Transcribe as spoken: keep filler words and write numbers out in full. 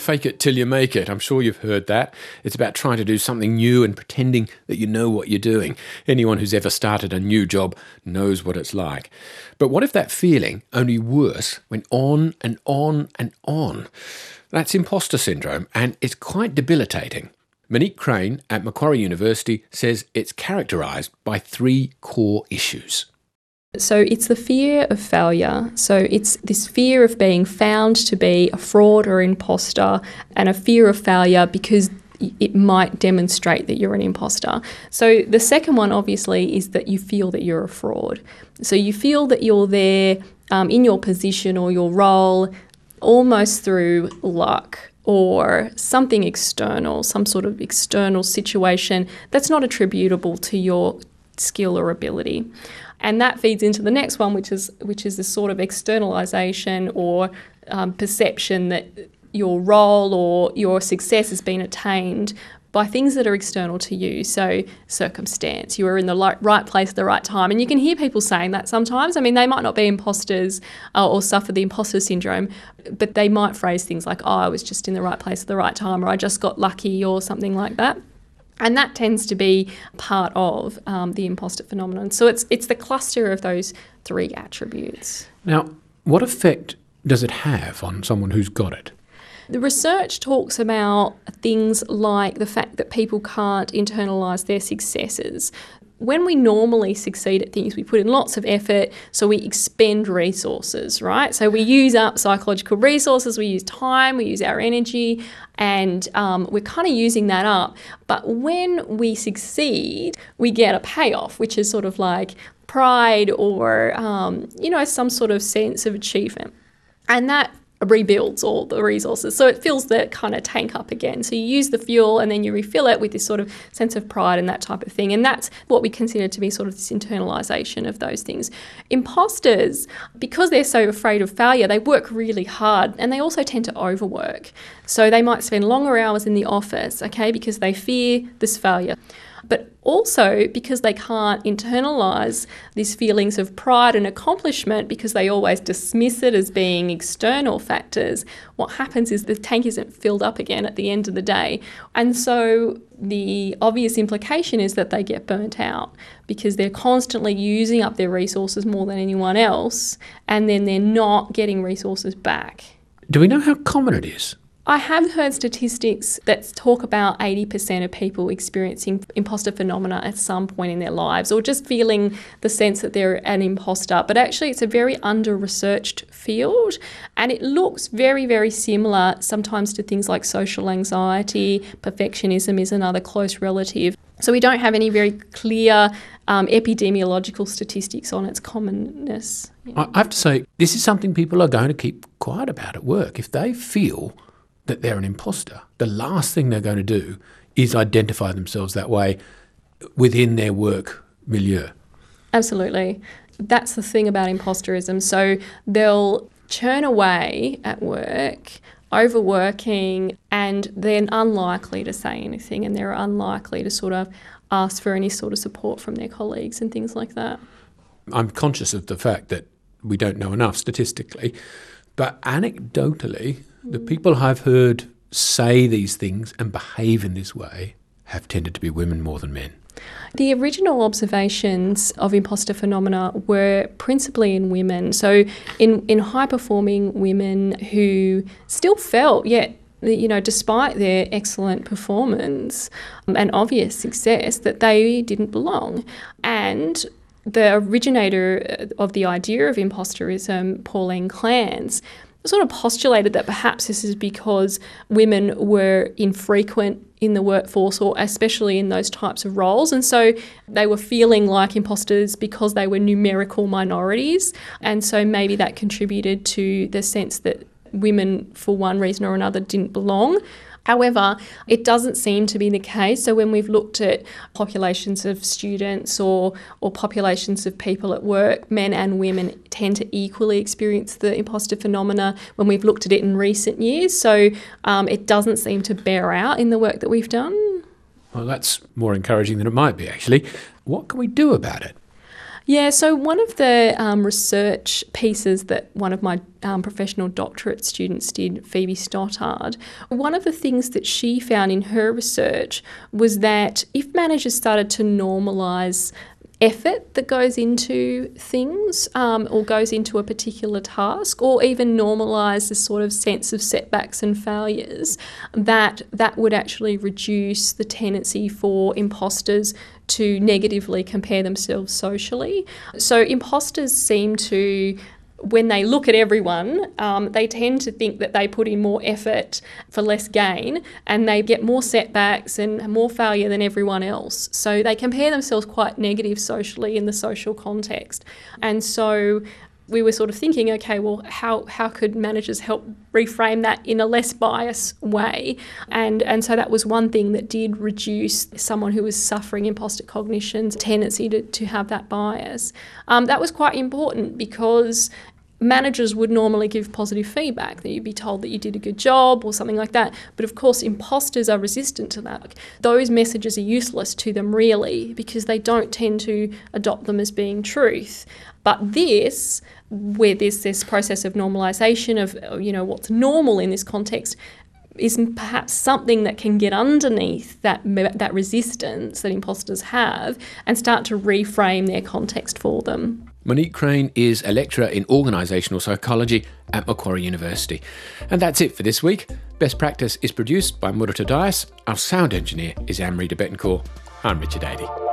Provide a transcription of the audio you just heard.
fake it till you make it. I'm sure you've heard that. It's about trying to do something new and pretending that you know what you're doing. Anyone who's ever started a new job knows what it's like. But what if that feeling, only worse, went on and on and on? That's imposter syndrome, and it's quite debilitating. Monique Crane at Macquarie University says it's characterised by three core issues. So it's the fear of failure. So it's this fear of being found to be a fraud or imposter, and a fear of failure because it might demonstrate that you're an imposter. So the second one, obviously, is that you feel that you're a fraud. So you feel that you're there um, in your position or your role almost through luck or something external, some sort of external situation that's not attributable to your skill or ability. And that feeds into the next one, which is which is this sort of externalisation or um, perception that your role or your success has been attained by things that are external to you. So circumstance, you were in the right place at the right time. And you can hear people saying that sometimes. I mean, they might not be imposters uh, or suffer the imposter syndrome, but they might phrase things like, oh, I was just in the right place at the right time, or I just got lucky, or something like that. And that tends to be part of um, the imposter phenomenon. So it's it's the cluster of those three attributes. Now, what effect does it have on someone who's got it? The research talks about things like the fact that people can't internalise their successes. When we normally succeed at things, we put in lots of effort, so we expend resources, right? So we use up psychological resources, we use time, we use our energy, and um, we're kind of using that up. But when we succeed, we get a payoff, which is sort of like pride or, um, you know, some sort of sense of achievement. And that rebuilds all the resources. So it fills the kind of tank up again. So you use the fuel and then you refill it with this sort of sense of pride and that type of thing. And that's what we consider to be sort of this internalisation of those things. Imposters, because they're so afraid of failure, they work really hard and they also tend to overwork. So they might spend longer hours in the office, okay, because they fear this failure. But also because they can't internalise these feelings of pride and accomplishment because they always dismiss it as being external factors, what happens is the tank isn't filled up again at the end of the day. And so the obvious implication is that they get burnt out because they're constantly using up their resources more than anyone else, and then they're not getting resources back. Do we know how common it is? I have heard statistics that talk about eighty percent of people experiencing imposter phenomena at some point in their lives, or just feeling the sense that they're an imposter. But actually it's a very under-researched field, and it looks very, very similar sometimes to things like social anxiety. Perfectionism is another close relative. So we don't have any very clear um, epidemiological statistics on its commonness. You know. I have to say, this is something people are going to keep quiet about at work. If they feel that they're an imposter, the last thing they're going to do is identify themselves that way within their work milieu. Absolutely. That's the thing about imposterism. So they'll churn away at work, overworking, and they're unlikely to say anything, and they're unlikely to sort of ask for any sort of support from their colleagues and things like that. I'm conscious of the fact that we don't know enough statistically, but anecdotally, the people I've heard say these things and behave in this way have tended to be women more than men. The original observations of imposter phenomena were principally in women. So in, in high-performing women who still felt, yet, you know, despite their excellent performance and obvious success, that they didn't belong. And the originator of the idea of imposterism, Pauline Clance, sort of postulated that perhaps this is because women were infrequent in the workforce, or especially in those types of roles, and so they were feeling like imposters because they were numerical minorities, and so maybe that contributed to the sense that women, for one reason or another, didn't belong. However, it doesn't seem to be the case. So when we've looked at populations of students or or populations of people at work, men and women tend to equally experience the imposter phenomena when we've looked at it in recent years. So um, it doesn't seem to bear out in the work that we've done. Well, that's more encouraging than it might be, actually. What can we do about it? Yeah, so one of the um, research pieces that one of my um, professional doctorate students did, Phoebe Stottard, one of the things that she found in her research was that if managers started to normalise effort that goes into things um, or goes into a particular task, or even normalise this sort of sense of setbacks and failures, that that would actually reduce the tendency for imposters to negatively compare themselves socially. So imposters seem to, when they look at everyone, um, they tend to think that they put in more effort for less gain, and they get more setbacks and more failure than everyone else. So they compare themselves quite negative socially in the social context. And so we were sort of thinking, okay, well, how how could managers help reframe that in a less biased way? And and so that was one thing that did reduce someone who was suffering imposter cognition's tendency to, to have that bias. Um, that was quite important because managers would normally give positive feedback, that you'd be told that you did a good job or something like that. But of course, imposters are resistant to that. Those messages are useless to them really because they don't tend to adopt them as being truth. But this, where there's this process of normalisation of, you know, what's normal in this context, is perhaps something that can get underneath that that resistance that imposters have and start to reframe their context for them. Monique Crane is a lecturer in organisational psychology at Macquarie University. And that's it for this week. Best Practice is produced by Murata Dias. Our sound engineer is Amrita Betancourt. I'm Richard Adey.